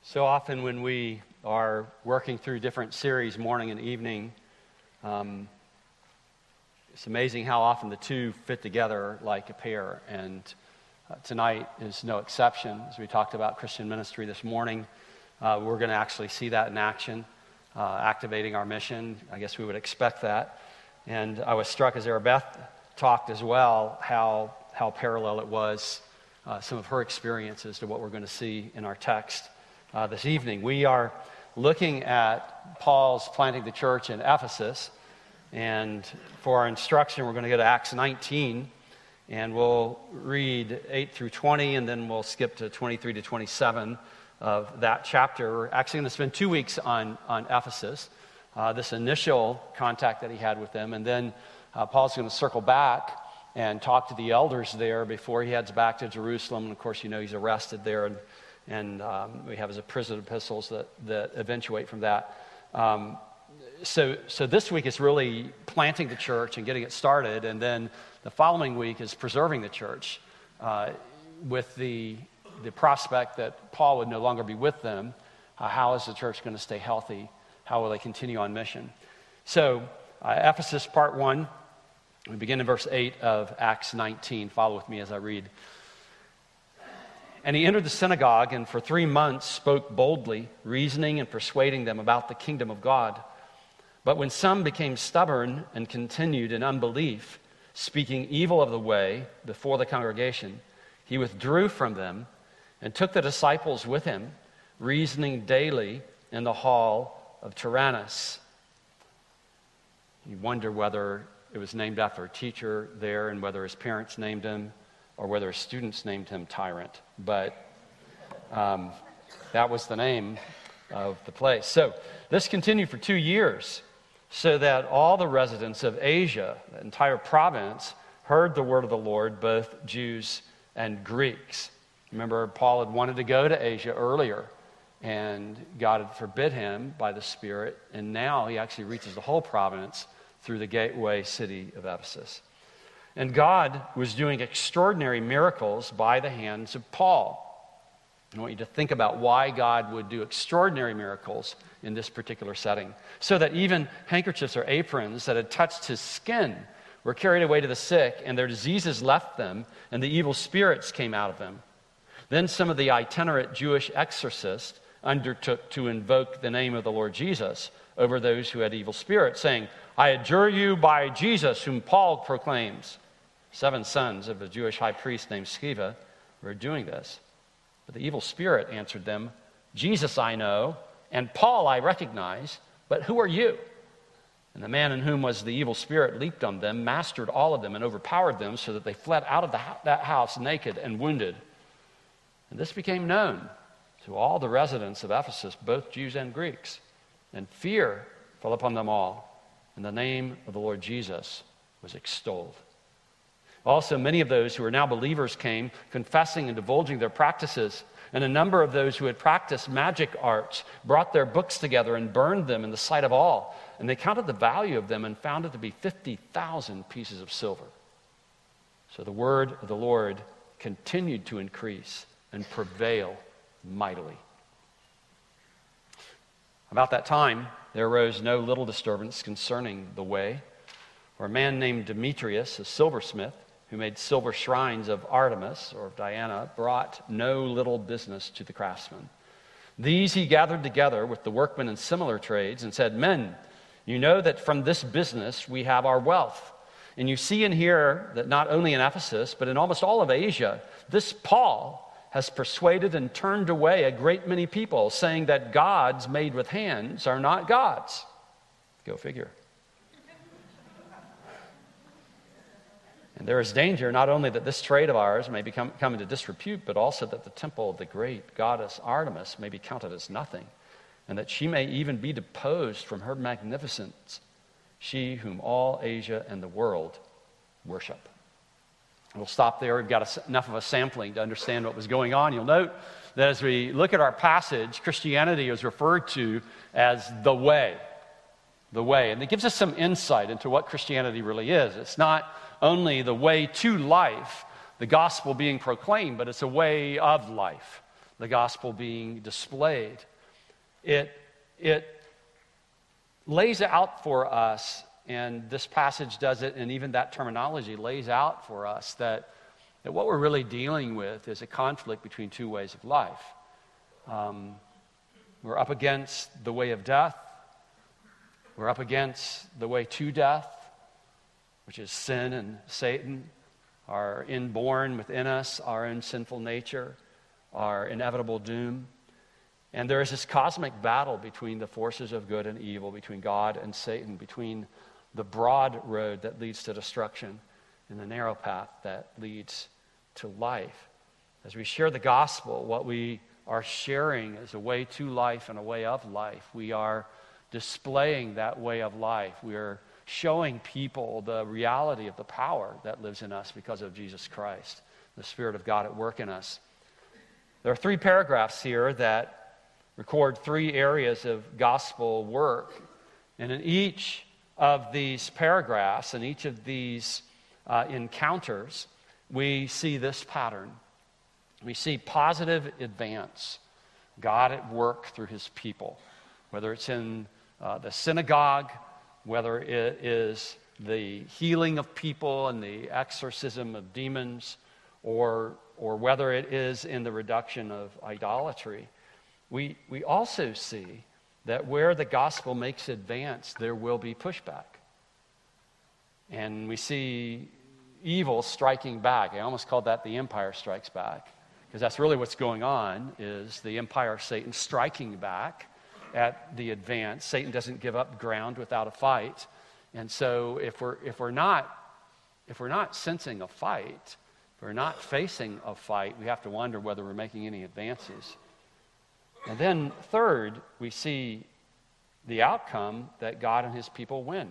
So often when we are working through different series, morning and evening, it's amazing how often the two fit together like a pair. And tonight is no exception. As we talked about Christian ministry this morning, we're going to actually see that in action, activating our mission. I guess we would expect that. And I was struck as Arabeth talked as well how parallel it was, some of her experiences to what we're going to see in our text this evening. We are looking at Paul's planting the church in Ephesus, and for our instruction, we're going to go to Acts 19, and we'll read 8 through 20, and then we'll skip to 23 to 27 of that chapter. We're actually going to spend 2 weeks on Ephesus, this initial contact that he had with them, and then Paul's going to circle back and talk to the elders there before he heads back to Jerusalem. And of course, you know he's arrested there, and we have his prison epistles that eventuate from that. So this week is really planting the church and getting it started, and then the following week is preserving the church with the prospect that Paul would no longer be with them. How is the church going to stay healthy? How will they continue on mission? So Ephesus part 1, we begin in verse 8 of Acts 19. Follow with me as I read. And he entered the synagogue and for 3 months spoke boldly, reasoning and persuading them about the kingdom of God. But when some became stubborn and continued in unbelief, speaking evil of the way before the congregation, he withdrew from them and took the disciples with him, reasoning daily in the hall of Tyrannus. You wonder whether it was named after a teacher there and whether his parents named him or whether his students named him Tyrant. But that was the name of the place. So this continued for 2 years, so that all the residents of Asia, the entire province, heard the word of the Lord, both Jews and Greeks. Remember, Paul had wanted to go to Asia earlier, and God had forbid him by the Spirit, and now he actually reaches the whole province through the gateway city of Ephesus. And God was doing extraordinary miracles by the hands of Paul. I want you to think about why God would do extraordinary miracles in this particular setting, so that even handkerchiefs or aprons that had touched his skin were carried away to the sick, and their diseases left them, and the evil spirits came out of them. Then some of the itinerant Jewish exorcists undertook to invoke the name of the Lord Jesus over those who had evil spirits, saying, "I adjure you by Jesus, whom Paul proclaims." 7 sons of a Jewish high priest named Sceva were doing this. But the evil spirit answered them, "Jesus I know, and Paul I recognize, but who are you?" And the man in whom was the evil spirit leaped on them, mastered all of them, and overpowered them, so that they fled out of that house naked and wounded. And this became known to all the residents of Ephesus, both Jews and Greeks. And fear fell upon them all, and the name of the Lord Jesus was extolled. Also, many of those who were now believers came, confessing and divulging their practices. And a number of those who had practiced magic arts brought their books together and burned them in the sight of all. And they counted the value of them and found it to be 50,000 pieces of silver. So the word of the Lord continued to increase and prevail mightily. About that time, there arose no little disturbance concerning the way, where a man named Demetrius, a silversmith, who made silver shrines of Artemis or of Diana, brought no little business to the craftsmen. These he gathered together with the workmen in similar trades and said, "Men, you know that from this business we have our wealth. And you see and hear that not only in Ephesus, but in almost all of Asia, this Paul has persuaded and turned away a great many people, saying that gods made with hands are not gods." Go figure. And there is danger not only that this trade of ours may come into disrepute, but also that the temple of the great goddess Artemis may be counted as nothing, and that she may even be deposed from her magnificence, she whom all Asia and the world worship. We'll stop there. We've got enough of a sampling to understand what was going on. You'll note that as we look at our passage, Christianity is referred to as the way. The way. And it gives us some insight into what Christianity really is. It's not only the way to life, the gospel being proclaimed, but it's a way of life. the gospel being displayed. It lays out for us, and this passage does it, and even that terminology lays out for us that what we're really dealing with is a conflict between two ways of life. We're up against the way of death. We're up against the way to death, which is sin and Satan, our inborn within us, our own sinful nature, our inevitable doom. And there is this cosmic battle between the forces of good and evil, between God and Satan, between the broad road that leads to destruction and the narrow path that leads to life. As we share the gospel, what we are sharing is a way to life and a way of life. We are displaying that way of life. We are showing people the reality of the power that lives in us because of Jesus Christ, the Spirit of God at work in us. There are 3 paragraphs here that record 3 areas of gospel work. And in each of these paragraphs, in each of these encounters, we see this pattern. We see positive advance, God at work through his people, whether it's in the synagogue, whether it is the healing of people and the exorcism of demons, or whether it is in the reduction of idolatry. We also see that where the gospel makes advance, there will be pushback. And we see evil striking back. I almost called that the empire strikes back, because that's really what's going on, is the empire of Satan striking back at the advance. Satan doesn't give up ground without a fight. And so if we're not sensing a fight, if we're not facing a fight, we have to wonder whether we're making any advances. And then third, we see the outcome that God and his people win.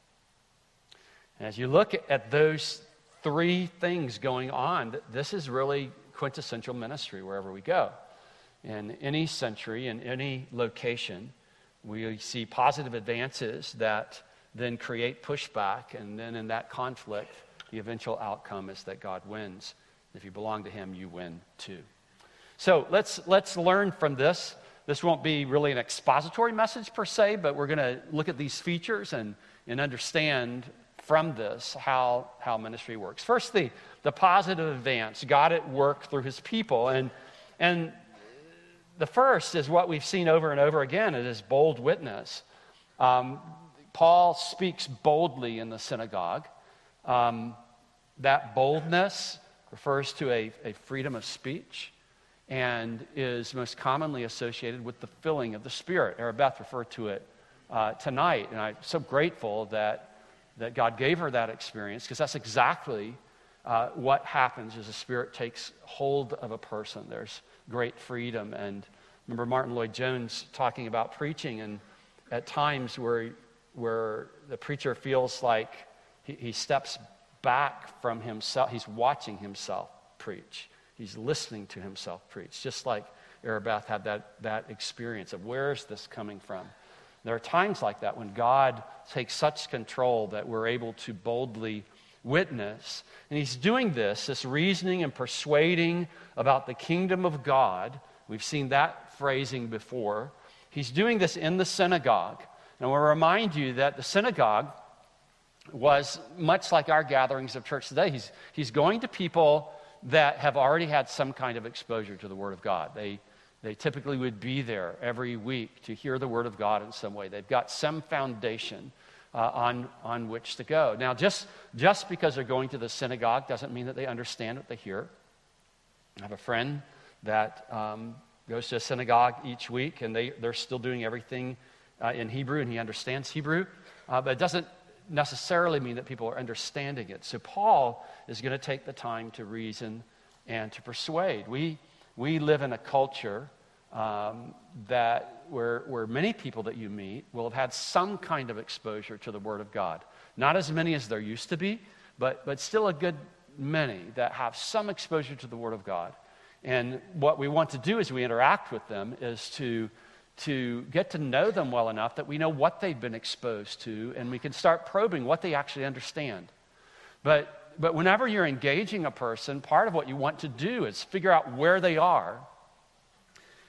And as you look at those 3 things going on, this is really quintessential ministry wherever we go. In any century, in any location, we see positive advances that then create pushback, and then in that conflict, the eventual outcome is that God wins. If you belong to him, you win too. So let's learn from this. This won't be really an expository message per se, but we're going to look at these features and understand from this how ministry works. First, the positive advance, God at work through his people. And the first is what we've seen over and over again. It is bold witness. Paul speaks boldly in the synagogue. That boldness refers to a freedom of speech and is most commonly associated with the filling of the Spirit. Arabeth referred to it tonight, and I'm so grateful that God gave her that experience, because that's exactly what happens as the Spirit takes hold of a person. There's great freedom. And remember Martin Lloyd-Jones talking about preaching, and at times where the preacher feels like he steps back from himself. He's watching himself preach. He's listening to himself preach, just like Arabeth had that experience of, where is this coming from? There are times like that when God takes such control that we're able to boldly witness. And he's doing this reasoning and persuading about the kingdom of God. We've seen that phrasing before. He's doing this in the synagogue. And we'll remind you that the synagogue was much like our gatherings of church today. He's going to people that have already had some kind of exposure to the Word of God. They typically would be there every week to hear the Word of God in some way. They've got some foundation on which to go. Now, just because they're going to the synagogue doesn't mean that they understand what they hear. I have a friend that goes to a synagogue each week, and they're still doing everything in Hebrew, and he understands Hebrew. But it doesn't necessarily mean that people are understanding it. So Paul is going to take the time to reason and to persuade. We live in a culture that where many people that you meet will have had some kind of exposure to the Word of God. Not as many as there used to be, but still a good many that have some exposure to the Word of God. And what we want to do as we interact with them is to get to know them well enough that we know what they've been exposed to, and we can start probing what they actually understand. But whenever you're engaging a person, part of what you want to do is figure out where they are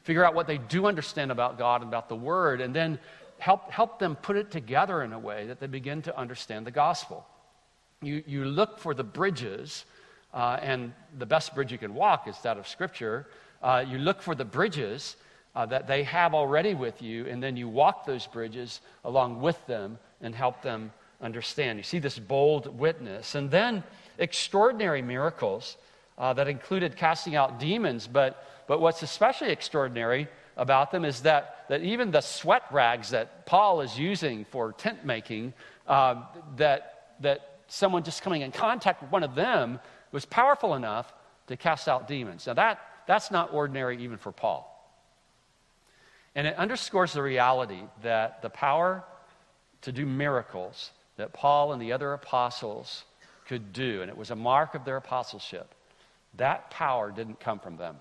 Figure out what they do understand about God and about the Word, and then help them put it together in a way that they begin to understand the gospel. You look for the bridges, and the best bridge you can walk is that of Scripture. You look for the bridges that they have already with you, and then you walk those bridges along with them and help them understand. You see this bold witness, and then extraordinary miracles that included casting out demons, but what's especially extraordinary about them is that even the sweat rags that Paul is using for tent making, that someone just coming in contact with one of them was powerful enough to cast out demons. Now that's not ordinary even for Paul. And it underscores the reality that the power to do miracles that Paul and the other apostles could do, and it was a mark of their apostleship, that power didn't come from them.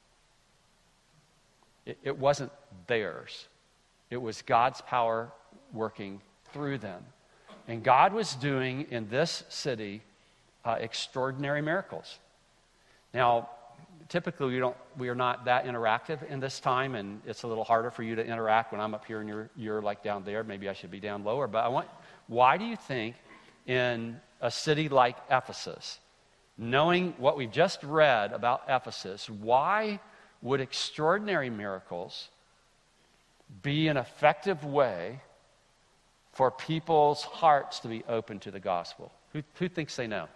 It wasn't theirs. It was God's power working through them. And God was doing in this city extraordinary miracles. Now, typically we are not that interactive in this time, and it's a little harder for you to interact when I'm up here and you're like down there. Maybe I should be down lower. But why do you think in a city like Ephesus, knowing what we've just read about Ephesus, why would extraordinary miracles be an effective way for people's hearts to be open to the gospel? Who thinks they know?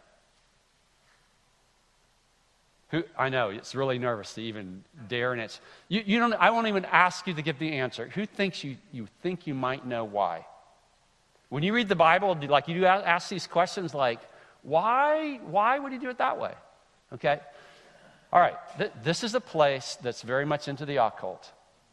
I know it's really nervous to even dare, and it's you don't. I won't even ask you to give the answer. Who thinks you think you might know why? When you read the Bible, like you ask these questions, like why would he do it that way? Okay, all right. This is a place that's very much into the occult.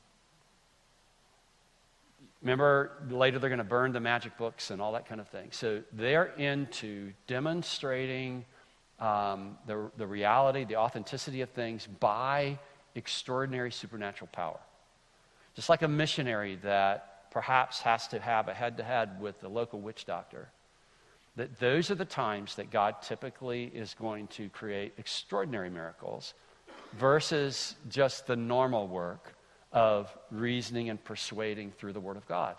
Remember, later they're going to burn the magic books and all that kind of thing. So they're into demonstrating the reality, the authenticity of things by extraordinary supernatural power. Just like a missionary that perhaps has to have a head-to-head with the local witch doctor. That those are the times that God typically is going to create extraordinary miracles versus just the normal work of reasoning and persuading through the Word of God.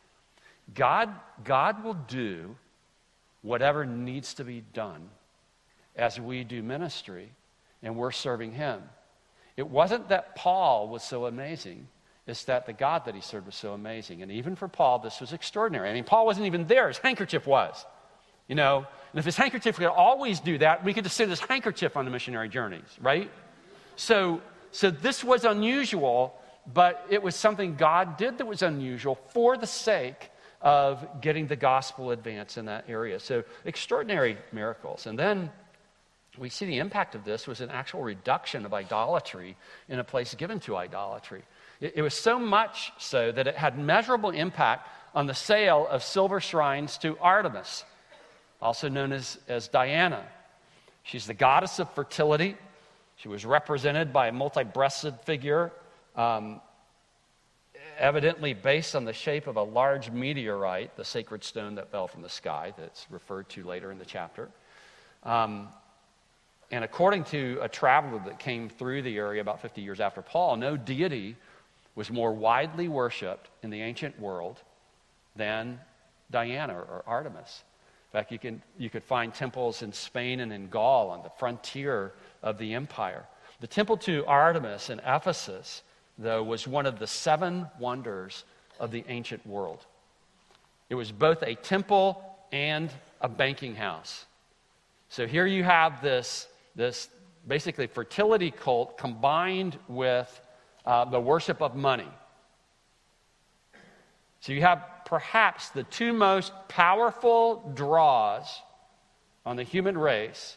God will do whatever needs to be done as we do ministry and we're serving Him. It wasn't that Paul was so amazing, it's that the God that he served was so amazing. And even for Paul, this was extraordinary. I mean, Paul wasn't even there, his handkerchief was. You know, and if his handkerchief could always do that, we could just send his handkerchief on the missionary journeys, right? So this was unusual, but it was something God did that was unusual for the sake of getting the gospel advanced in that area. So extraordinary miracles. And then we see the impact of this was an actual reduction of idolatry in a place given to idolatry. It was so much so that it had measurable impact on the sale of silver shrines to Artemis, also known as Diana. She's the goddess of fertility. She was represented by a multi-breasted figure, evidently based on the shape of a large meteorite, the sacred stone that fell from the sky that's referred to later in the chapter. And according to a traveler that came through the area about 50 years after Paul, no deity was more widely worshipped in the ancient world than Diana or Artemis. In fact, you could find temples in Spain and in Gaul on the frontier of the empire. The temple to Artemis in Ephesus, though, was one of the 7 wonders of the ancient world. It was both a temple and a banking house. So here you have this basically fertility cult combined with the worship of money. So you have perhaps the 2 most powerful draws on the human race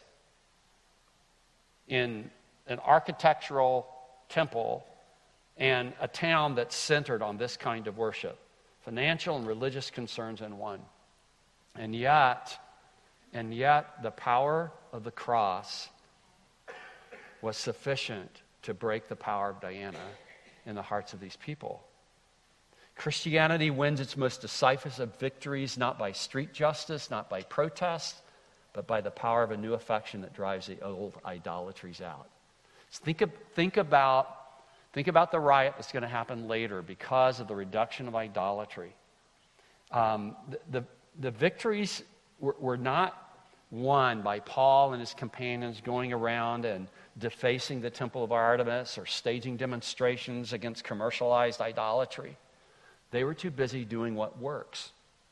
in an architectural temple and a town that's centered on this kind of worship. Financial and religious concerns in one. And yet the power of the cross was sufficient to break the power of Diana in the hearts of these people. Christianity wins its most decisive victories not by street justice, not by protest, but by the power of a new affection that drives the old idolatries out. So think about Think about the riot that's going to happen later because of the reduction of idolatry. The victories were not won by Paul and his companions going around and defacing the temple of Artemis or staging demonstrations against commercialized idolatry. They were too busy doing what works.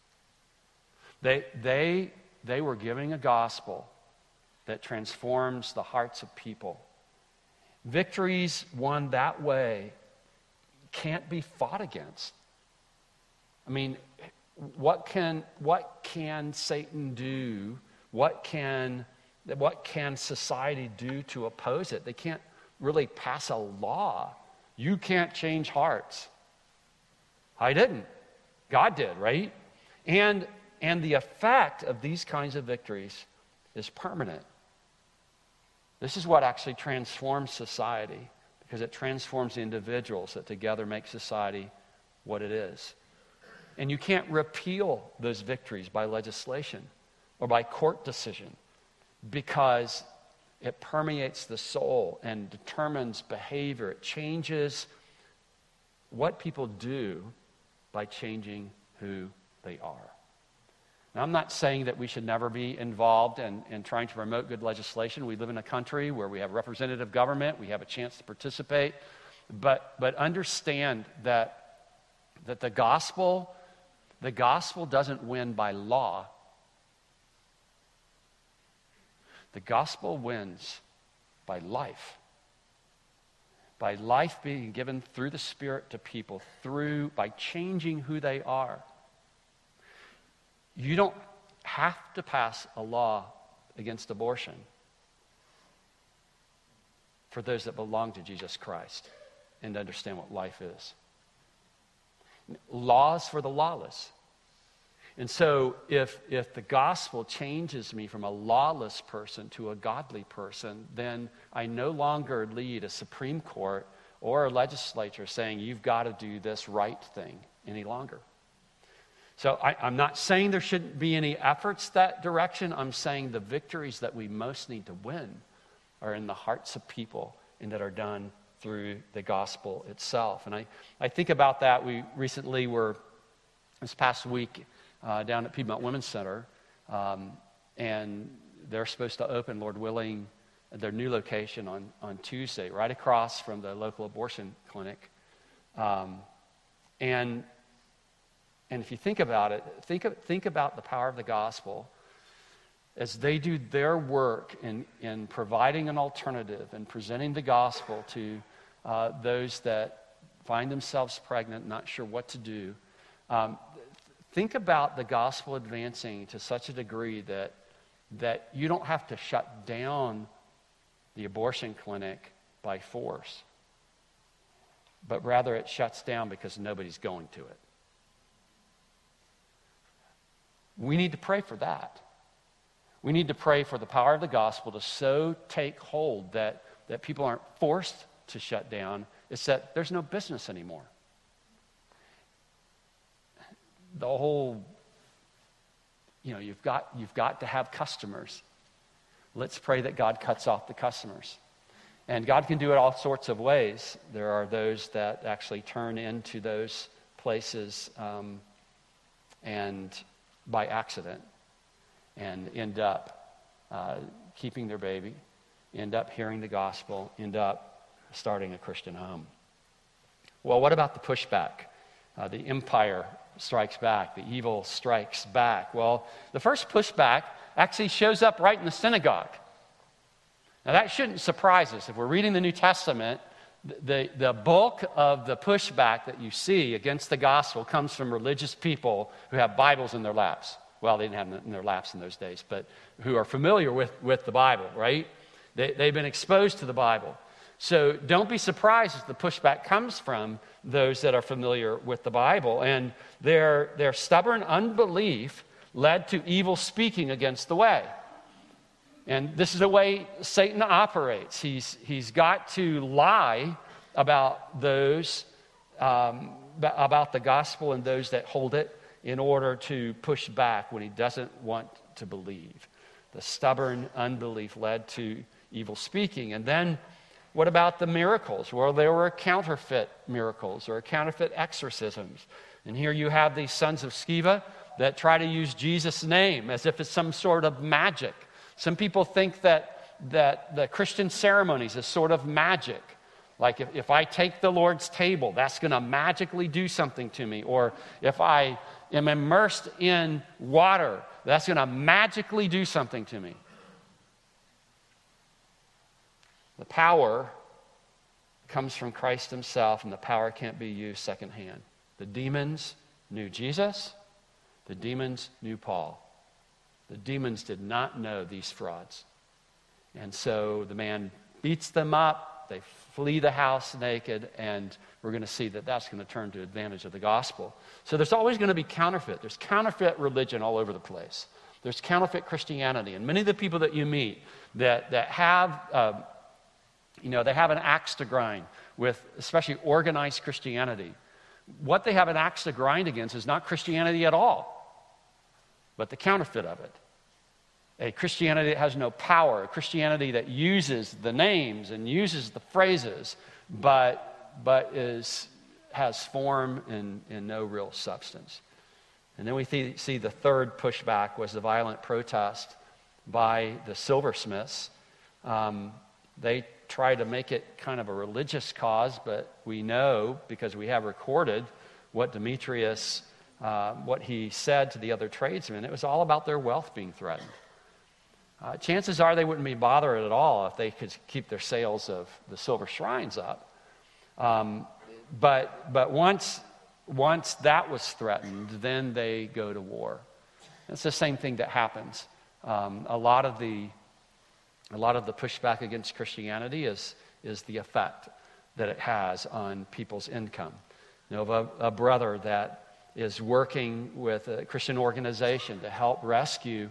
They were giving a gospel that transforms the hearts of people. Victories won that way can't be fought against. I mean, what can Satan do? What can society do to oppose it? They can't really pass a law. You can't change hearts. I didn't. God did, right? And the effect of these kinds of victories is permanent. This is what actually transforms society, because it transforms the individuals that together make society what it is. And you can't repeal those victories by legislation or by court decision, because it permeates the soul and determines behavior. It changes what people do by changing who they are. Now, I'm not saying that we should never be involved in trying to promote good legislation. We live in a country where we have representative government. We have a chance to participate. But understand that the gospel doesn't win by law. The gospel wins by life. By life being given through the Spirit to people, by changing who they are. You don't have to pass a law against abortion for those that belong to Jesus Christ and understand what life is. Laws for the lawless. And so if the gospel changes me from a lawless person to a godly person, then I no longer lead a Supreme Court or a legislature saying you've got to do this right thing any longer. So I'm not saying there shouldn't be any efforts that direction. I'm saying the victories that we most need to win are in the hearts of people and that are done through the gospel itself. And I think about that. We recently were, this past week, down at Piedmont Women's Center, and they're supposed to open, Lord willing, their new location on Tuesday, right across from the local abortion clinic. And if you think about it, think about the power of the gospel as they do their work in providing an alternative and presenting the gospel to those that find themselves pregnant, not sure what to do. Think about the gospel advancing to such a degree that you don't have to shut down the abortion clinic by force, but rather it shuts down because nobody's going to it. We need to pray for that. We need to pray for the power of the gospel to so take hold that people aren't forced to shut down. It's that there's no business anymore. The whole, you've got to have customers. Let's pray that God cuts off the customers. And God can do it all sorts of ways. There are those that actually turn into those places and by accident and end up keeping their baby, end up hearing the gospel, end up starting a Christian home. Well, what about the pushback? The empire strikes back. The evil strikes back. Well, the first pushback actually shows up right in the synagogue. Now, that shouldn't surprise us. If we're reading the New Testament, the bulk of the pushback that you see against the gospel comes from religious people who have Bibles in their laps. Well, they didn't have them in their laps in those days, but who are familiar with the Bible, right? They've been exposed to the Bible. So don't be surprised if the pushback comes from those that are familiar with the Bible. And their stubborn unbelief led to evil speaking against the way. And this is the way Satan operates. He's got to lie about those, about the gospel and those that hold it in order to push back when he doesn't want to believe. The stubborn unbelief led to evil speaking. And then What about the miracles? Well, there were counterfeit miracles or counterfeit exorcisms. And here you have these sons of Sceva that try to use Jesus' name as if it's some sort of magic. Some people think that the Christian ceremonies is sort of magic. Like if I take the Lord's table, that's going to magically do something to me. Or if I am immersed in water, that's going to magically do something to me. The power comes from Christ himself, and the power can't be used secondhand. The demons knew Jesus. The demons knew Paul. The demons did not know these frauds. And so the man beats them up. They flee the house naked, and we're going to see that that's going to turn to advantage of the gospel. So there's always going to be counterfeit. There's counterfeit religion all over the place. There's counterfeit Christianity. And many of the people that you meet that have, they have an axe to grind with especially organized Christianity. What they have an axe to grind against is not Christianity at all, but the counterfeit of it. A Christianity that has no power, a Christianity that uses the names and uses the phrases, but has form and no real substance. And then we see the third pushback was the violent protest by the silversmiths. They try to make it kind of a religious cause, but we know, because we have recorded what Demetrius, what he said to the other tradesmen, it was all about their wealth being threatened. Chances are they wouldn't be bothered at all if they could keep their sales of the silver shrines up. But once that was threatened, then they go to war. It's the same thing that happens. A lot of the pushback against Christianity is the effect that it has on people's income. You know, a brother that is working with a Christian organization to help rescue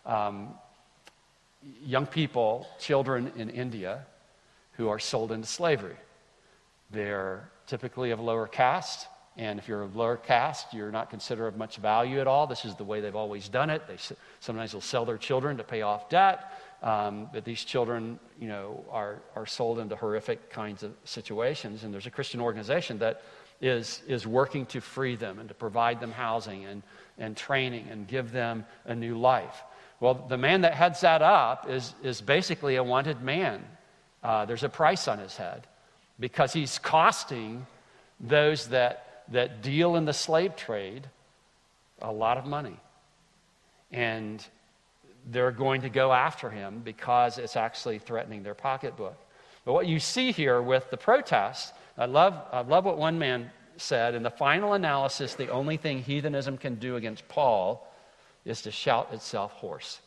young people, children in India who are sold into slavery. They're typically of lower caste, and if you're of lower caste, you're not considered of much value at all. This is the way they've always done it. They sometimes will sell their children to pay off debt, but these children, are sold into horrific kinds of situations. And there's a Christian organization that is working to free them and to provide them housing and training and give them a new life. Well, the man that heads that up is basically a wanted man. There's a price on his head because he's costing those that deal in the slave trade a lot of money. And they're going to go after him because it's actually threatening their pocketbook. But what you see here with the protests, I love what one man said, in the final analysis, the only thing heathenism can do against Paul is to shout itself hoarse.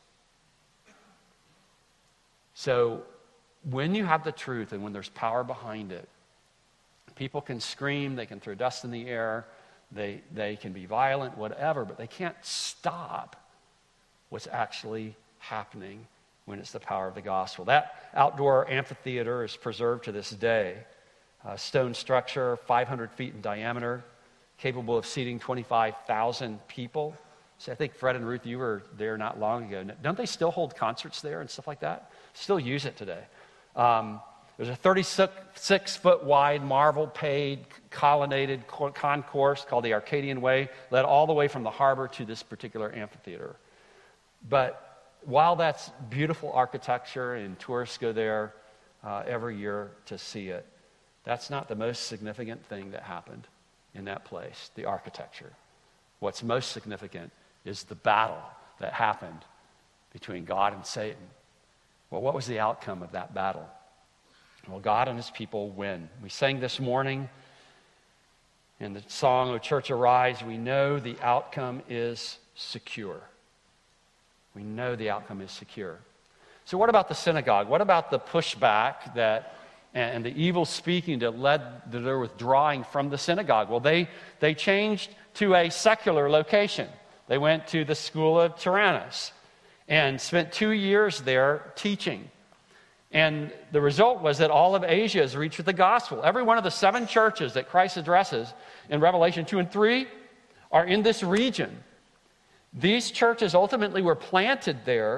So when you have the truth and when there's power behind it, people can scream, they can throw dust in the air, they can be violent, whatever, but they can't stop what's actually happening when it's the power of the gospel. That outdoor amphitheater is preserved to this day. A stone structure, 500 feet in diameter, capable of seating 25,000 people. So I think Fred and Ruth, you were there not long ago. Don't they still hold concerts there and stuff like that? Still use it today. There's a 36-foot wide marble-paved colonnaded concourse called the Arcadian Way, led all the way from the harbor to this particular amphitheater. But while that's beautiful architecture and tourists go there every year to see it, that's not the most significant thing that happened in that place, the architecture. What's most significant is the battle that happened between God and Satan. Well, what was the outcome of that battle? Well, God and his people win. We sang this morning in the song, O Church Arise, we know the outcome is secure. We know the outcome is secure. So what about the synagogue? What about the pushback and the evil speaking that led to their withdrawing from the synagogue? Well, they changed to a secular location. They went to the school of Tyrannus and spent 2 years there teaching. And the result was that all of Asia is reached with the gospel. Every one of the 7 churches that Christ addresses in Revelation 2 and 3 are in this region. These churches ultimately were planted there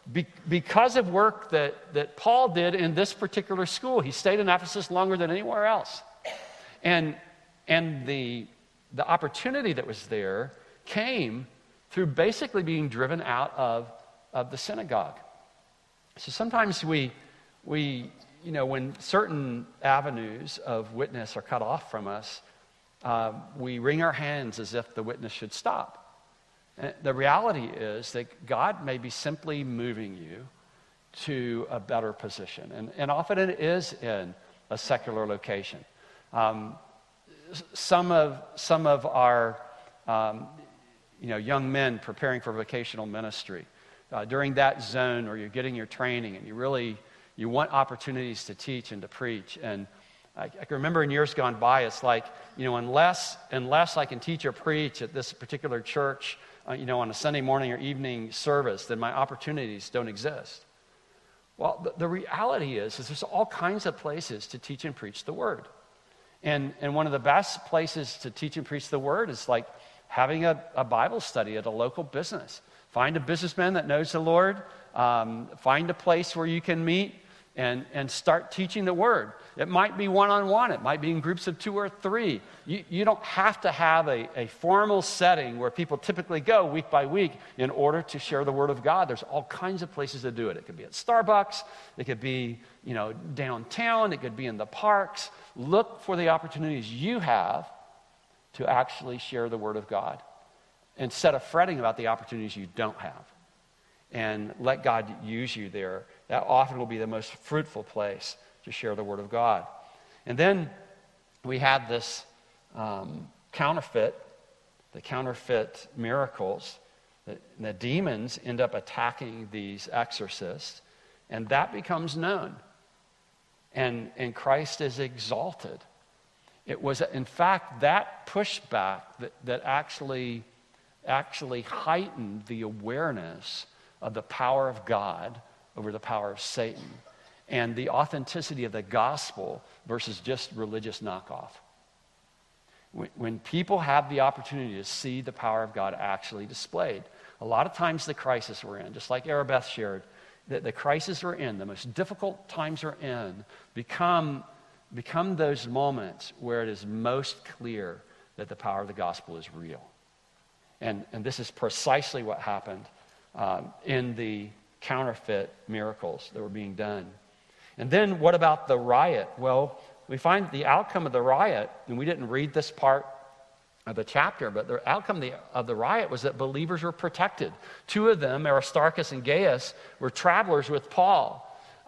because of work that Paul did in this particular school. He stayed in Ephesus longer than anywhere else. And the opportunity that was there came through basically being driven out of the synagogue. So sometimes we when certain avenues of witness are cut off from us, we wring our hands as if the witness should stop. And the reality is that God may be simply moving you to a better position. And often it is in a secular location. Some of our young men preparing for vocational ministry, during that zone where you're getting your training and you want opportunities to teach and to preach. And I can remember in years gone by, it's like, unless I can teach or preach at this particular church, on a Sunday morning or evening service, then my opportunities don't exist. Well, the reality is there's all kinds of places to teach and preach the word. And one of the best places to teach and preach the word is like having a Bible study at a local business. Find a businessman that knows the Lord. Find a place where you can meet and start teaching the word. It might be one-on-one. It might be in groups of 2 or 3. You don't have to have a formal setting where people typically go week by week in order to share the word of God. There's all kinds of places to do it. It could be at Starbucks. It could be, downtown. It could be in the parks. Look for the opportunities you have to actually share the word of God instead of fretting about the opportunities you don't have. And let God use you there. That often will be the most fruitful place to share the word of God. And then we had this counterfeit miracles. The demons end up attacking these exorcists, and that becomes known. And Christ is exalted. It was, in fact, that pushback that actually heightened the awareness of the power of God over the power of Satan and the authenticity of the gospel versus just religious knockoff. When people have the opportunity to see the power of God actually displayed, a lot of times the crisis we're in, just like Arabeth shared, that the crisis we're in, the most difficult times we're in, become those moments where it is most clear that the power of the gospel is real. And this is precisely what happened in the counterfeit miracles that were being done. And then what about the riot? Well, we find the outcome of the riot, and we didn't read this part of the chapter, but the outcome of the riot was that believers were protected. 2 of them, Aristarchus and Gaius, were travelers with Paul.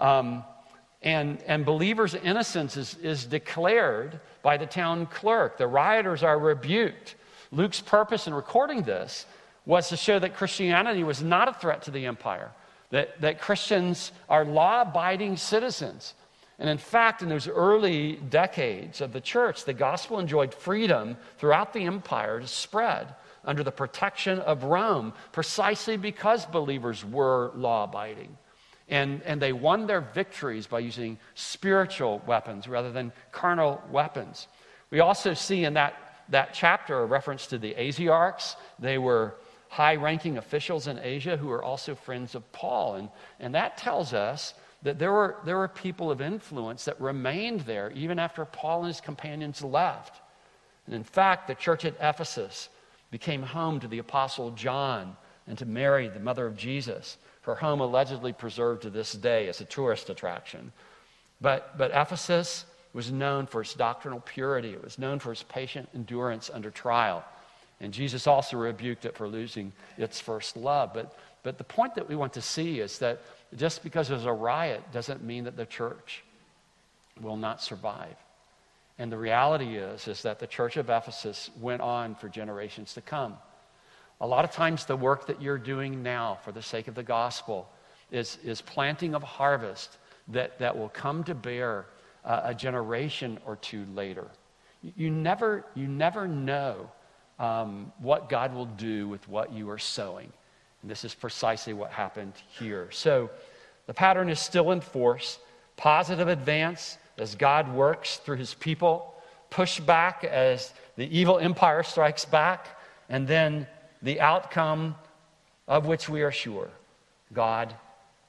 And believers' innocence is declared by the town clerk. The rioters are rebuked. Luke's purpose in recording this was to show that Christianity was not a threat to the empire, that Christians are law-abiding citizens. And in fact, in those early decades of the church, the gospel enjoyed freedom throughout the empire to spread under the protection of Rome, precisely because believers were law-abiding. And they won their victories by using spiritual weapons rather than carnal weapons. We also see in that chapter a reference to the Asiarchs. They were high-ranking officials in Asia who were also friends of Paul. And that tells us that there were people of influence that remained there even after Paul and his companions left. And in fact, the church at Ephesus became home to the Apostle John and to Mary, the mother of Jesus, her home allegedly preserved to this day as a tourist attraction. But Ephesus was known for its doctrinal purity. It was known for its patient endurance under trial. And Jesus also rebuked it for losing its first love. But the point that we want to see is that just because there's a riot doesn't mean that the church will not survive. And the reality is that the church of Ephesus went on for generations to come. A lot of times the work that you're doing now for the sake of the gospel is planting of harvest that will come to bear a generation or 2 later. You never know what God will do with what you are sowing. And this is precisely what happened here. So the pattern is still in force. Positive advance as God works through his people. Push back as the evil empire strikes back. And then the outcome of which we are sure. God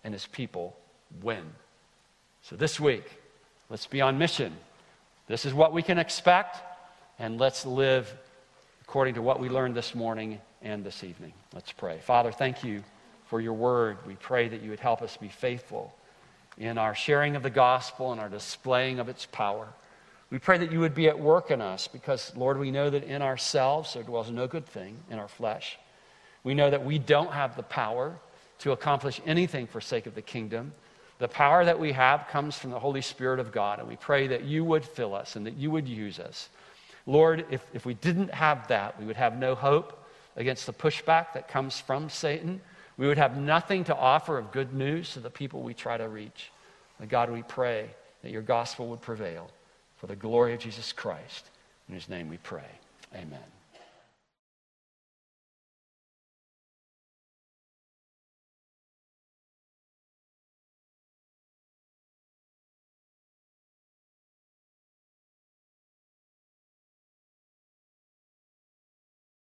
and his people win. So this week, let's be on mission. This is what we can expect, and let's live according to what we learned this morning and this evening. Let's pray. Father, thank you for your word. We pray that you would help us be faithful in our sharing of the gospel and our displaying of its power. We pray that you would be at work in us because, Lord, we know that in ourselves there dwells no good thing in our flesh. We know that we don't have the power to accomplish anything for sake of the kingdom. The power that we have comes from the Holy Spirit of God, and we pray that you would fill us and that you would use us. Lord, if we didn't have that, we would have no hope against the pushback that comes from Satan. We would have nothing to offer of good news to the people we try to reach. And God, we pray that your gospel would prevail for the glory of Jesus Christ. In his name we pray. Amen.